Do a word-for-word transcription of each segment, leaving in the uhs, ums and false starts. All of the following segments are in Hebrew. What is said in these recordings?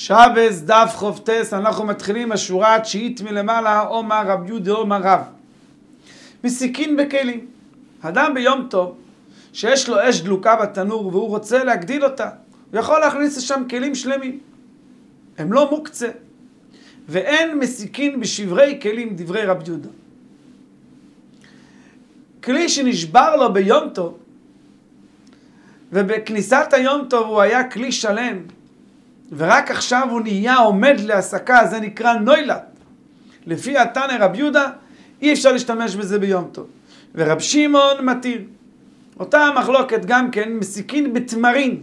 שבס דף חופטס, אנחנו מתחילים השורה התשיעית מלמעלה, אומר רב יהודה אומר רב. מסיקין בכלים. אדם ביום טוב, שיש לו אש דלוקה בתנור והוא רוצה להגדיל אותה, הוא יכול להכניס לשם כלים שלמים. הם לא מוקצה. ואין מסיקין בשברי כלים, דברי רב יהודה. כלי שנשבר לו ביום טוב, ובכניסת היום טוב הוא היה כלי שלם, ורק עכשיו הוא נהיה עומד להסקה, זה נקרא נוילת. לפי התנא רב יהודה, אי אפשר להשתמש בזה ביום טוב. ורב שמעון מתיר. אותה המחלוקת גם כן, מסיקין בתמרים.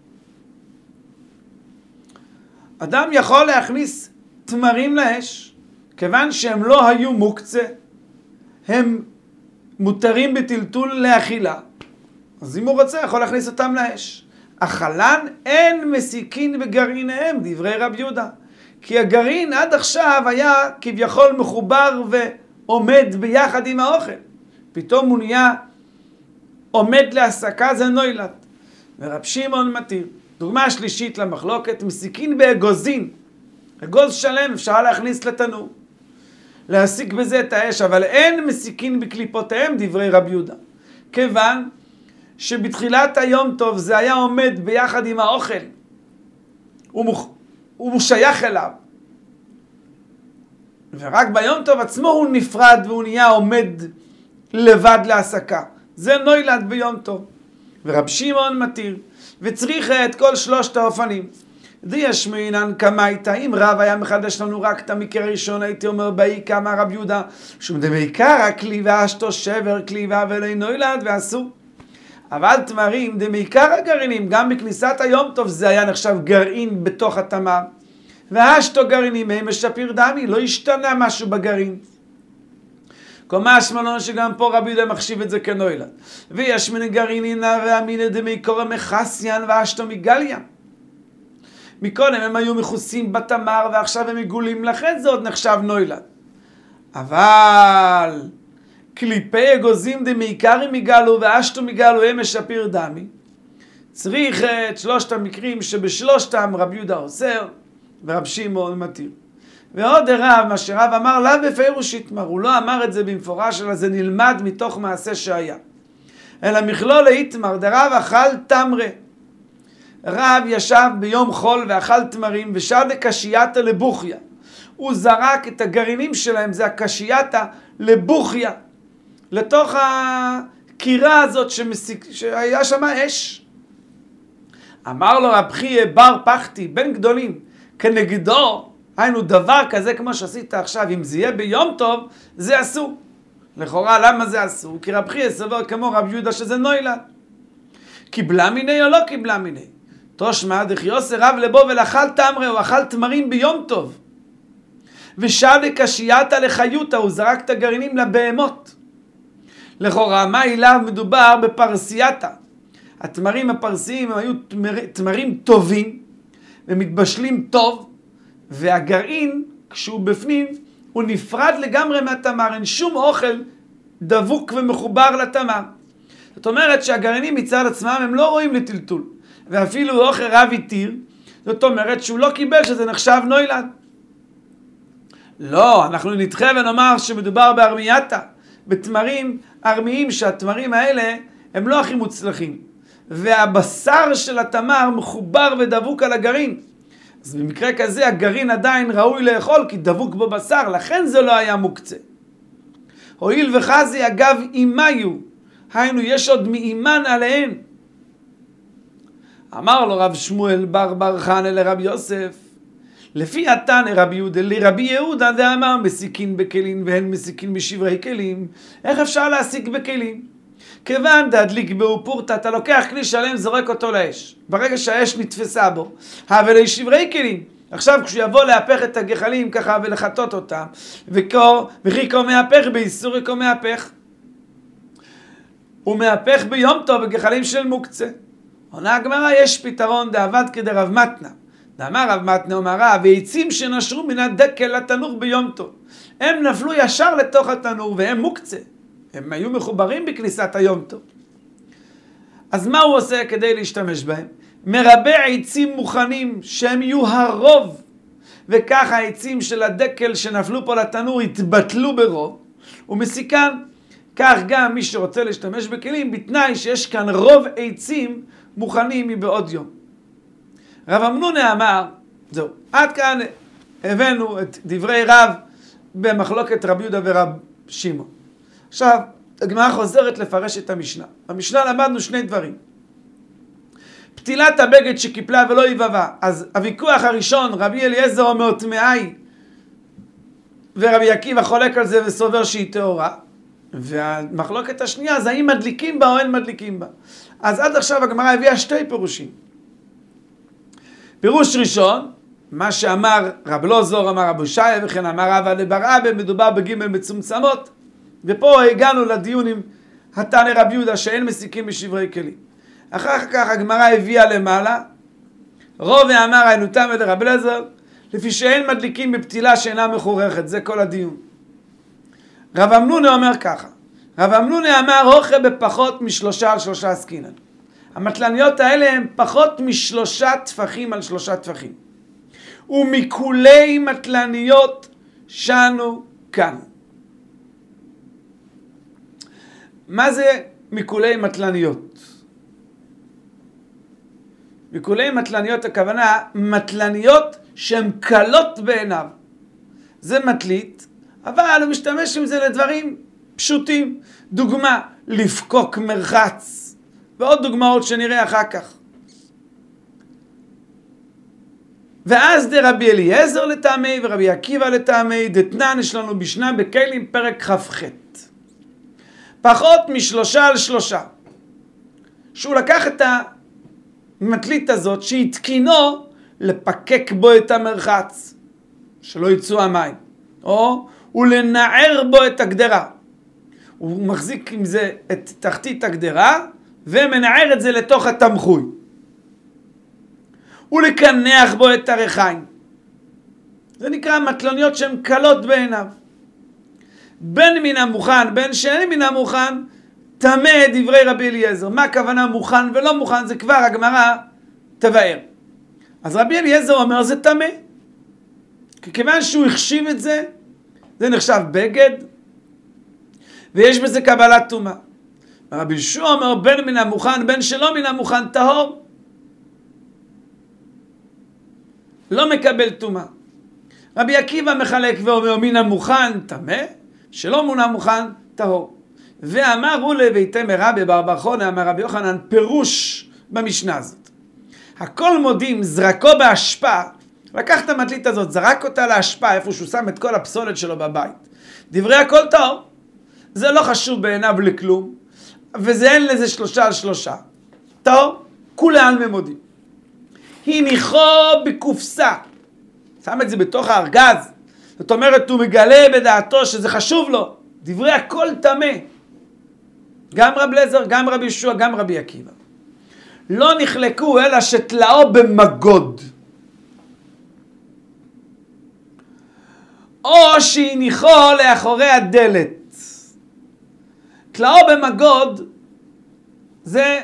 אדם יכול להכניס תמרים לאש, כיוון שהם לא היו מוקצה, הם מותרים בטלטול לאכילה. אז אם הוא רוצה, יכול להכניס אותם לאש. החלן אין מסיקין בגרעיניהם, דברי רב יהודה. כי הגרעין עד עכשיו היה כביכול מחובר ועומד ביחד עם האוכל. פתאום הוא נהיה עומד להסקה, זה נוילת. ורב שמעון מתיר. דוגמה שלישית למחלוקת, מסיקין באגוזין. אגוז שלם אפשר להכניס לתנור. להסיק בזה את האש, אבל אין מסיקין בקליפותיהם, דברי רב יהודה. כיוון שבתחילת היום טוב זה היה עומד ביחד עם האוכל. הוא, מוכ... הוא שייך אליו. ורק ביום טוב עצמו הוא נפרד והוא נהיה עומד לבד להסקה. זה נוילד ביום טוב. ורב שמעון מתיר. וצריך את כל שלושת האופנים. דיש מינן קמייתא, אם רב היה מחדש לנו רק את המקרה הראשון, הייתי אומר באי כמה רב יהודה, שום דמעיקר הכליבה אשתו שבר כליבה ולא נוילד ואסור. אבל תמרים, דמעיקר הגרעינים, גם בכניסת היום טוב זה היה נחשב גרעין בתוך התמר. והאשתו גרעינים הם משפיר דמי, לא השתנה משהו בגרעין. כלומר שמלון שגם פה רבי יהודה מחשיב את זה כנוילד. ויש מן גרעינינה והמינה דמעיקר מחסיין ואשתו מגליה. מקודם הם היו מכוסים בתמר ועכשיו הם מגולים, לכן זה עוד נחשב נוילד. אבל קליפי אגוזים דמעיקרים מגלו ואשתו מגלו הם משפיר דמי. צריך את שלושת המקרים שבשלושתם רב יהודה אוסר ורב שמעון מתיר. ועוד הרב, מה שרב אמר לה בפירוש יתמר, הוא לא אמר את זה במפורש, אלא זה נלמד מתוך מעשה שהיה. אלא מכלול היתמר, דרב אכל תמרה. רב ישב ביום חול ואכל תמרים ושדה קשייתא לבוכיה. הוא זרק את הגרעינים שלהם, זה הקשייתא לבוכיה, לתוך הקירה הזאת שמסיק, שהיה שם אש. אמר לו רב חייא בר פחתי, בן גדולים, כנגדו, היינו דבר כזה כמו שעשית עכשיו, אם זה יהיה ביום טוב, זה אסור. לכאורה, למה זה אסור? כי רב חייא סבור כמו רב יהודה שזה נוילד. קיבלה מיני או לא קיבלה מיני? תושמע דחיוסי רב לבו ולאכל תמרה, הוא אכל תמרים ביום טוב. ושדה קשייתא לחיותא, הוא זרק את הגרעינים לבהמות. לכאורה, מה אליו מדובר בפרסייתא? התמרים הפרסיים הם היו תמרים טובים, ומתבשלים טוב, והגרעין, כשהוא בפנים, הוא נפרד לגמרי מהתמר, אין שום אוכל דבוק ומחובר לתמר. זאת אומרת שהגרעינים מצד עצמם הם לא רואים לטלטול, ואפילו אוכל רב התיר, זאת אומרת שהוא לא קיבל שזה נחשב נוילד. לא, אנחנו נדחה ונאמר שמדובר בארמייתא, בתמרים ארמיים, שהתמרים האלה הם לא הכי מוצלחים, והבשר של התמר מחובר ודבוק על הגרעין. אז במקרה כזה הגרעין עדיין ראוי לאכול כי דבוק בו בשר, לכן זה לא היה מוקצה. הואיל וחזי אגב אימיו, היינו יש עוד מאימן עליהן. אמר לו רב שמואל בר בר חנא לרב יוסף, לפי התנא רבי יהודה לרבי יהודה זה אמר מסיקין בכלים והן מסיקין בשברי כלים. איך אפשר להסיק בכלים? כיוון דהדליק בו פורתא, אתה לוקח כלי שלם זורק אותו לאש, ברגע שהאש נתפסה בו, אבל לשברי כלים. עכשיו כשהוא יבוא להפך את הגחלים ככה ולחטות אותם, וכי כה מהפך באיסור כה מהפך, הוא מהפך ביום טוב בגחלים של מוקצה. עונה הגמרא, יש פתרון דעבד כדרב מתנא. דאמר רב מתנא אומר רב, ועצים שנשרו מן הדקל לתנור ביום טוב, הם נפלו ישר לתוך התנור והם מוקצה, הם היו מחוברים בכניסת היום טוב. אז מה הוא עושה כדי להשתמש בהם? מרבה עצים מוכנים שהם יהיו הרוב, וככה העצים של הדקל שנפלו פה לתנור יתבטלו ברוב, ומסיקן, כך גם מי שרוצה להשתמש בכלים, בתנאי שיש כאן רוב עצים מוכנים מבעוד יום. רב אמנונה אמר, זהו, עד כאן הבאנו את דברי רב במחלוקת רב יהודה ורב שמעון. עכשיו, הגמרא חוזרת לפרש את המשנה. במשנה למדנו שני דברים. פתילת הבגד שקיפלה ולא יבבה. אז הוויכוח הראשון, רבי אליעזר אומר טמאי, ורבי עקיבא חולק על זה וסובר שהיא טהורה. והמחלוקת השנייה זה האם מדליקים בה או אין מדליקים בה. אז עד עכשיו הגמרא הביאה שתי פירושים. פירוש ראשון, מה שאמר רב לוזור, אמר רב הושעיה וכן אמר רבא לבר אבא, מדובר בגימל מצומצמות. ופה הגענו לדיון עם התנא רב יהודה שאין מסיקים בשברי כלים. אחר כך הגמרא הביאה למעלה, רוב אמר היינו תמא דרב אליעזר, לפי שאין מדליקים בפתילה שאינה מחורכת, זה כל הדיון. רב אמנונה אומר ככה, רב אמנונה אמר הוכה בפחות משלושה על שלושה עסקינן. המטלניות האלה הם פחות משלושה טפחים על שלושה טפחים. ומכולי מטלניות שנו כאן. מה זה מכולי מטלניות? מכולי מטלניות הכוונה מטלניות שהן קלות בעיניו. זה מטלית, אבל הוא משתמש עם זה לדברים פשוטים. דוגמה, לפקוק מרחץ, ועוד דוגמאות שנראה אחר כך. ואז דרבי אליעזר לטעמי ורבי עקיבא לטעמי, דתנן יש לנו בשנה בכלים פרק כ"ח. פחות משלושה על שלושה. שהוא לקח את המטלית הזאת שהתקינו לפקק בו את המרחץ, שלא יצאו המים, או ולנער בו את הגדרה. הוא מחזיק עם זה את תחתית הגדרה ומנער את זה לתוך התמחוי. ולקנח בו את הרחיים. זה נקרא מטלניות שהן קלות בעיניו. בין מן המוכן, בין שאין מן המוכן, תמה דברי רבי אליעזר. מה הכוונה מוכן ולא מוכן? זה כבר הגמרא תבאר. אז רבי אליעזר אומר זה תמה. כיוון שהוא החשיב את זה, זה נחשב בגד, ויש בזה קבלת טומאה. רבי יהושע אומר בין מן המוכן, בין שלא מן המוכן טהור. לא מקבל טומאה. רבי עקיבא מחלק ואומר מן המוכן טמא, שלא מן המוכן טהור. ואמר הוא לביתם רבי בר בר חונה, אמר רבי יוחנן, פירוש במשנה הזאת. הכל מודים זרקו בהשפעה, לקח את המטלית הזאת, זרק אותה להשפעה, איפה שהוא שם את כל הפסולת שלו בבית. דברי הכל טהור. זה לא חשוב בעיניו לכלום, וזה אין לזה שלושה על שלושה. טהור, כולי על ממודים. הניחו בקופסה, שם את זה בתוך הארגז, זאת אומרת הוא מגלה בדעתו שזה חשוב לו, דברי הכל טמא. גם רב אליעזר, גם רבי יהושע, גם רבי עקיבא. לא נחלקו אלא שתלאו במגוד. או שהניחו לאחורי הדלת. תלאו במגוד זה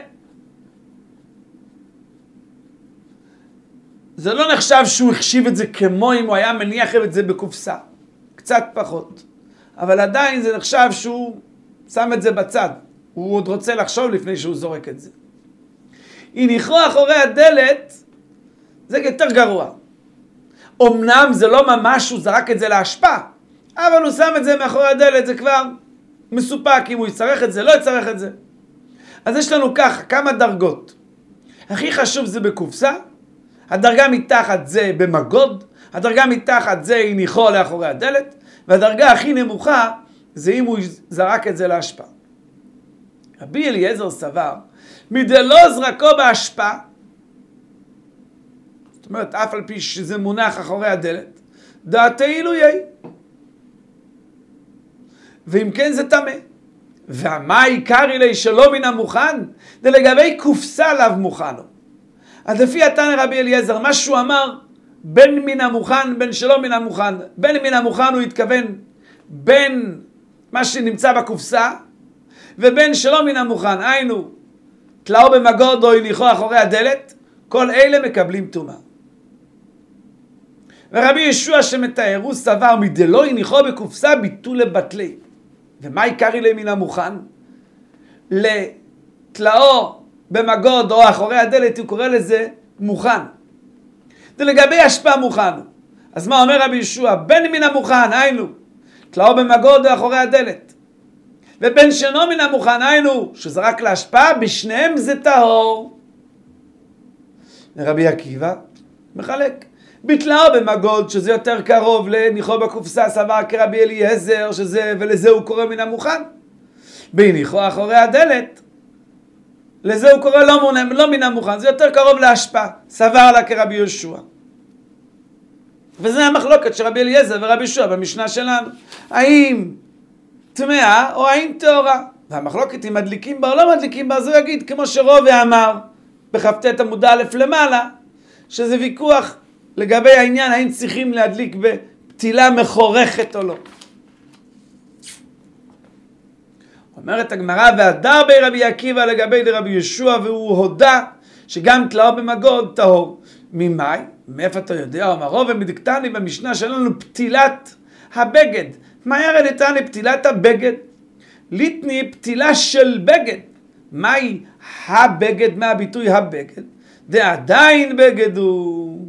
זה לא נחשב שהוא החשיב את זה כמו אם הוא היה מניח את זה בקופסה. קצת פחות. אבל עדיין זה נחשב שהוא שם את זה בצד. הוא עוד רוצה לחשוב לפני שהוא זורק את זה. הניחו אחורי הדלת, זה יותר גרוע. אמנם זה לא ממש הוא זרק את זה להשפעה, אבל הוא שם את זה מאחורי הדלת, זה כבר מסופק אם הוא יצטרך את זה, לא יצטרך את זה. אז יש לנו ככה, כמה דרגות. הכי חשוב זה בקופסה, הדרגה מתחת זה במגוד, הדרגה מתחת זה הניחו לאחורי הדלת, והדרגה הכי נמוכה זה אם הוא זרק את זה להשפעה. רבי אליעזר סבר, מדלא זרקו בהשפעה, זאת אומרת, אף על פי שזה מונח אחורי הדלת, דעתי עילויי. ואם כן זה טמא. ומה עיקרי לי שלא מן המוכן? זה לגבי קופסה לאו מוכנו. אז לפי התנא רבי אליעזר, מה שהוא אמר, בין מן המוכן, בין שלא מן המוכן. בין מן המוכן הוא התכוון בין מה שנמצא בקופסה, ובין שלא מן המוכן. היינו, תלאו במגוד או הניחו אחורי הדלת, כל אלה מקבלים טומאה. ורבי ישוע שמתאר, הוא סבר מדלא הניחו בקופסה ביטול לבטלי. ומה עיקרי לי מן המוכן? לתלאו במגוד או אחורי הדלת, הוא קורא לזה מוכן. זה לגבי השפעה מוכן. אז מה אומר רבי ישוע? בין מן המוכן, היינו, תלאו במגוד או אחורי הדלת. ובין שאינו מן המוכן, היינו, שזה רק להשפעה, בשניהם זה טהור. רבי עקיבא מחלק. בתלאו במגוד, שזה יותר קרוב לניחו בקופסה, סבר כרבי אליעזר, שזה, ולזה הוא קורא מן המוכן. בניחו אחורי הדלת, לזה הוא קורא לא, מונה, לא מן המוכן, זה יותר קרוב להשפעה, סבר לה כרבי יהושע. וזה המחלוקת של רבי אליעזר ורבי יהושע במשנה שלנו. האם טמאה או האם טהורה? והמחלוקת אם מדליקים בה או לא מדליקים בה, אז הוא יגיד, כמו שרובה אמר, בכ"ט עמוד א' למעלה, שזה ויכוח לגבי העניין, האם צריכים להדליק בפתילה מחורכת או לא. אומרת הגמרא, והדר בי רבי עקיבא לגבי לרבי יהושע, והוא הודה שגם תלאו במגוד טהור. ממאי? מאיפה אתה יודע? אומר רוב ומדקתני במשנה שלנו פתילת הבגד. מה ירא נתני פתילת הבגד? ליטני פתילה של בגד. מהי הבגד? מה הביטוי הבגד? זה עדיין בגד הוא.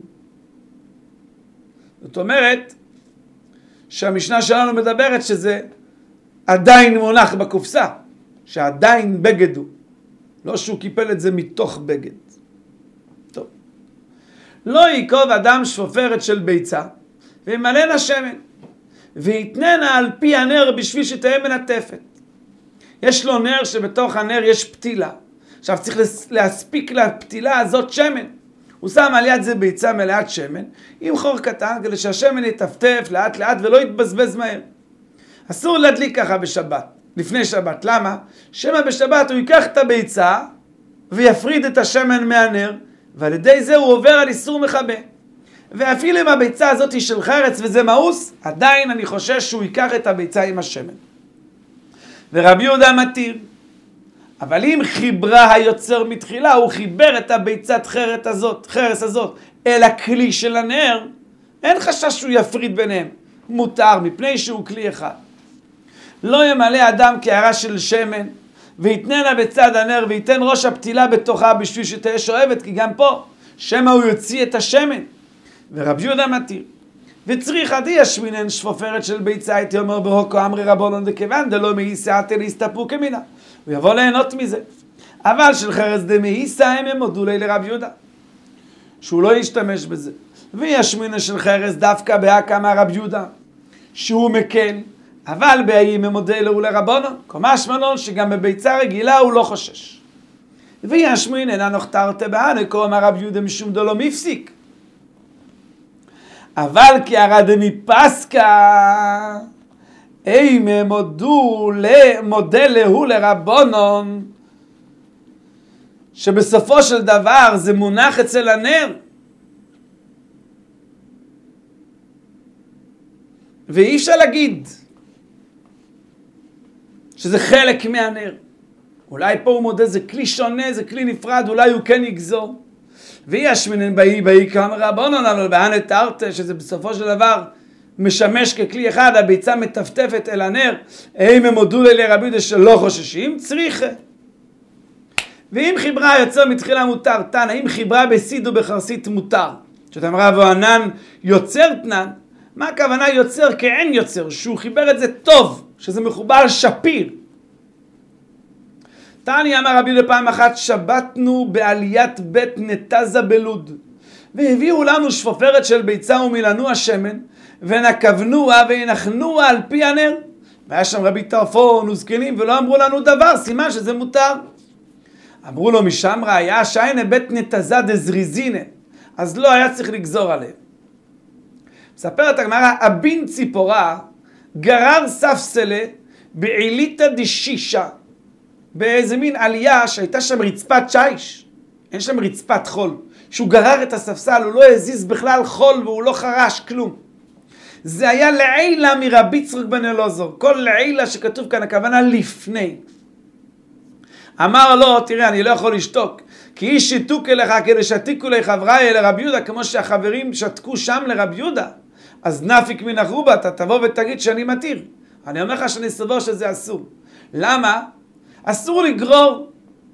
זאת אומרת שהמשנה שלנו מדברת שזה עדיין מונח בקופסה, שעדיין בגד הוא. לא שהוא קיפל את זה מתוך בגד. טוב. לא ייקוב אדם שפופרת של ביצה, וימלאנה שמן, ויתננה על פי הנר בשביל שתהיה מנטפת. יש לו נר שבתוך הנר יש פתילה. עכשיו צריך להספיק לפתילה הזאת שמן. הוא שם על יד זה ביצה מלאת שמן, עם חור קטן, כדי שהשמן יטפטף לאט לאט ולא יתבזבז מהר. אסור להדליק ככה בשבת, לפני שבת. למה? שמא בשבת הוא ייקח את הביצה ויפריד את השמן מהנר, ועל ידי זה הוא עובר על איסור מכבה. ואפילו אם הביצה הזאת היא של חרץ וזה מאוס, עדיין אני חושש שהוא ייקח את הביצה עם השמן. ורבי יהודה מתיר. אבל אם חיברה היוצר מתחילה, הוא חיבר את הביצת חרץ הזאת, חרס הזאת אל הכלי של הנר, אין חשש שהוא יפריד ביניהם. מותר, מפני שהוא כלי אחד. לא ימלא אדם קערה של שמן, ויתננה בצד הנר, וייתן ראש הפתילה בתוכה בשביל שתהיה שואבת, כי גם פה, שמא הוא יוציא את השמן. ורבי יהודה מתיר. וצריך עדי ישמינן שפופרת של ביצה, הייתי אומר בהוקו אמרי רבונון דכיוון, דלא מאיסא להסתפרו כמינה. הוא יבוא ליהנות מזה. אבל של חרס דמאיסא הם הם הודו לי לרבי יהודה, שהוא לא ישתמש בזה. וישמינה של חרס דווקא בהקמה רבי יהודה, שהוא מקל, אבל באיים הם הודו לו לרבונון, קומש מנון שגם בביצה רגילה הוא לא חושש. וישמין אינה נוכתרתה בהנקו, אמר רבי יהודה משום דלא מפסיק. אבל כי הרדה מפסקה, אם הם הודו למודה להו לרבונון, שבסופו של דבר זה מונח אצל הנר, ואי אפשר להגיד שזה חלק מהנר. אולי פה הוא מודה, זה כלי שונה, זה כלי נפרד, אולי הוא כן יגזור. וישמינן באי באי כאמר רבונון, אבל בהנה תרתה, שזה בסופו של דבר משמש ככלי אחד, הביצה מטפטפת אל הנר, אם הם הודו לי לרבי יהודה שלא חוששים, צריכה. ואם חיברה יוצר מתחילה מותר, תנא, אם חיברה בסיד ובחרסית מותר. שאתה אמרה, וענן יוצר תנן, מה הכוונה יוצר כאין יוצר? שהוא חיבר את זה טוב, שזה מחובר שפיר. תני אמר רבי יהודה פעם אחת, שבתנו בעליית בית נתזה בלוד, והביאו לנו שפופרת של ביצה ומילנו השמן, ונקבנוה והנחנוה על פי הנר. והיה שם רבי טרפון וזקנים ולא אמרו לנו דבר, סימן שזה מותר. אמרו לו משם ראיה שיינה בית נתזה דזריזינה, אז לא היה צריך לגזור עליהם. מספרת הגמרא, אבין ציפורה גרר ספסלה בעיליתא דשישה, באיזה מין עלייה שהייתה שם רצפת שיש, אין שם רצפת חול. שהוא גרר את הספסל, הוא לא הזיז בכלל חול והוא לא חרש כלום. זה היה לעילה מרבי יצחק בן אלעזר. כל לעילה שכתוב כאן הכוונה לפני. אמר לו, תראה, אני לא יכול לשתוק, כי איש שיתוק אליך כדי שתיקו לי חבריי לרבי יהודה, כמו שהחברים שתקו שם לרבי יהודה. אז נפיק מן החובה, אתה תבוא ותגיד שאני מתיר. אני אומר לך שאני סבור שזה אסור. למה? אסור לגרור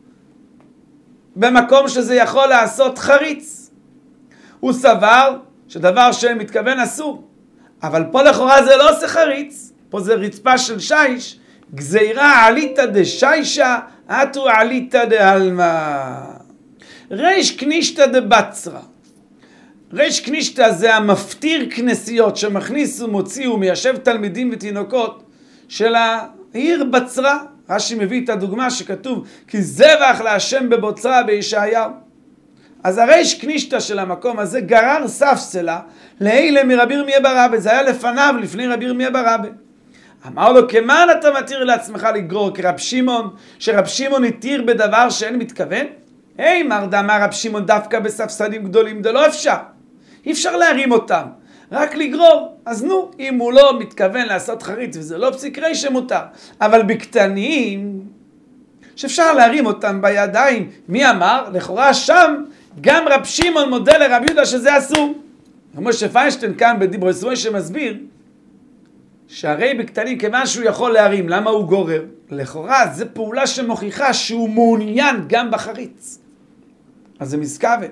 במקום שזה יכול לעשות חריץ. הוא סבר שדבר שמתכוון אסור. אבל פה לכאורה זה לא עושה חריץ. פה זה רצפה של שיש. גזירה עליתא דשיישה, אתו עליתא דעלמא. ריש קנישתא דבצרא. ריש קנישתא זה המפטיר כנסיות שמכניס ומוציא ומיישב תלמידים ותינוקות של העיר בצרא. רש"י מביא את הדוגמה שכתוב כי זבח להשם בבוצרה בישעיהו. אז הריש קנישתא של המקום הזה גרר ספסלה לאלה מרבי ירמיה בר אבא. זה היה לפניו, לפני רבי ירמיה בר אבא. אמר לו, כמן אתה מתיר לעצמך לגרור כרב שמעון, שרב שמעון התיר בדבר שאין מתכוון? היי, מר דאמר רב שמעון דווקא בספסלים גדולים, זה לא אפשר. אי אפשר להרים אותם, רק לגרור. אז נו, אם הוא לא מתכוון לעשות חריץ וזה לא פסיק רי שמותר. אבל בקטנים, שאפשר להרים אותם בידיים, מי אמר? לכאורה שם גם רב שמעון מודה לרב יהודה שזה אסור. כמו שפיינשטיין כאן בדיברו סמוי שמסביר, שהרי בקטנים כיוון שהוא יכול להרים, למה הוא גורר? לכאורה זה פעולה שמוכיחה שהוא מעוניין גם בחריץ. אז זה מזכווה.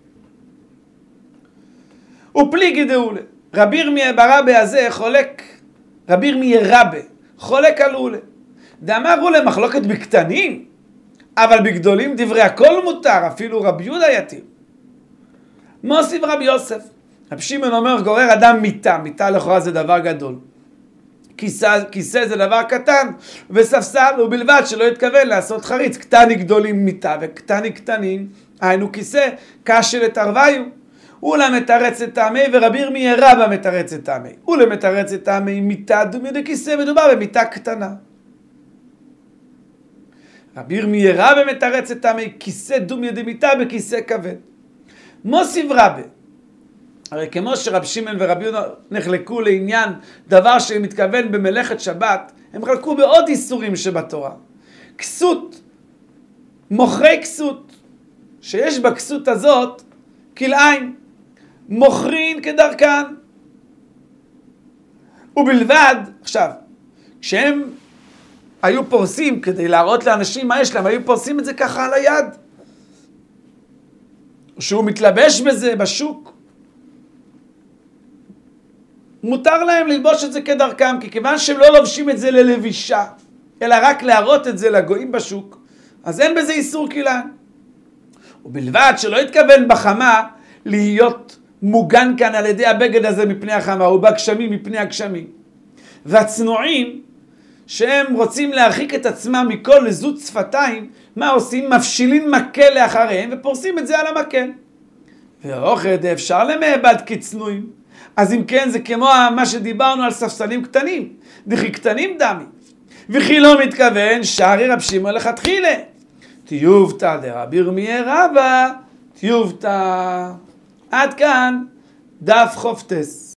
ופליגי דאולה. רבי ירמיה בר אבא הזה חולק, רבי ירמיה רבה, חולק על אולה. דאמר אולה מחלוקת בקטנים, אבל בגדולים דברי הכל מותר, אפילו רבי יהודה יתיר. מוסיף רבי יוסף. רבי שמעון אומר גורר אדם מיטה, מיטה לכאורה זה דבר גדול. כיסא, כיסא זה דבר קטן, וספסל הוא בלבד שלא יתכוון לעשות חריץ. קטני גדולים מיטה וקטני קטנים, היינו כיסא, קשה לתרוויו. אולה מתרץ את טעמי ורבי ירמיה רבה מתרץ את טעמי. אולה מתרץ את טעמי מיטה דומיה דכיסא, מדובר במיטה קטנה. רבי ירמיה רבה מתרץ את טעמי כיסא דומיה דמיטה בכיסא כבד. מוסיף רבה. הרי כמו שרב שמעון ורבי יהודה נחלקו לעניין דבר שמתכוון במלאכת שבת, הם חלקו בעוד איסורים שבתורה. כסות, מוכרי כסות, שיש בכסות הזאת כלאיים, מוכרין כדרכן. ובלבד, עכשיו, כשהם היו פורסים כדי להראות לאנשים מה יש להם, היו פורסים את זה ככה על היד. שהוא מתלבש בזה בשוק. מותר להם ללבוש את זה כדרכם, כי כיוון שהם לא לובשים את זה ללבישה, אלא רק להראות את זה לגויים בשוק, אז אין בזה איסור כלאיים. ובלבד שלא יתכוון בחמה להיות מוגן כאן על ידי הבגד הזה מפני החמה, או בגשמים מפני הגשמים. והצנועים, שהם רוצים להרחיק את עצמם מכל לזות שפתיים, מה עושים? מפשילים מקל לאחריהם ופורסים את זה על המקל. ואוכד אפשר למעבד כצנועים. אז אם כן זה כמו מה שדיברנו על ספסלים קטנים. דכי קטנים דמי. וכי לא מתכוון שערי רב שמעון לכתחילה. תיובתא דרבי ירמיה רבה, תיובתא. עד כאן דף חופטס.